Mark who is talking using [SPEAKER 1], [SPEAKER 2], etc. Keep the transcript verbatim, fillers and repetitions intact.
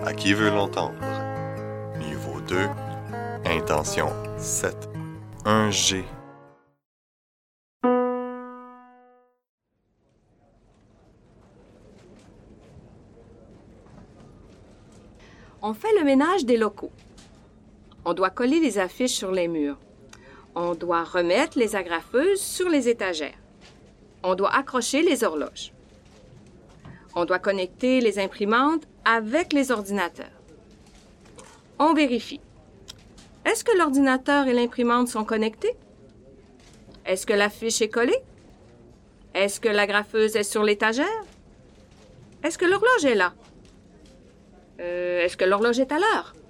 [SPEAKER 1] À qui veut l'entendre? Niveau deux, intention sept, un G.
[SPEAKER 2] On fait le ménage des locaux. On doit coller les affiches sur les murs. On doit remettre les agrafeuses sur les étagères. On doit accrocher les horloges. On doit connecter les imprimantes avec les ordinateurs. On vérifie. Est-ce que l'ordinateur et l'imprimante sont connectés? Est-ce que l'affiche est collée? Est-ce que l'agrafeuse est sur l'étagère? Est-ce que l'horloge est là? Euh, est-ce que l'horloge est à l'heure?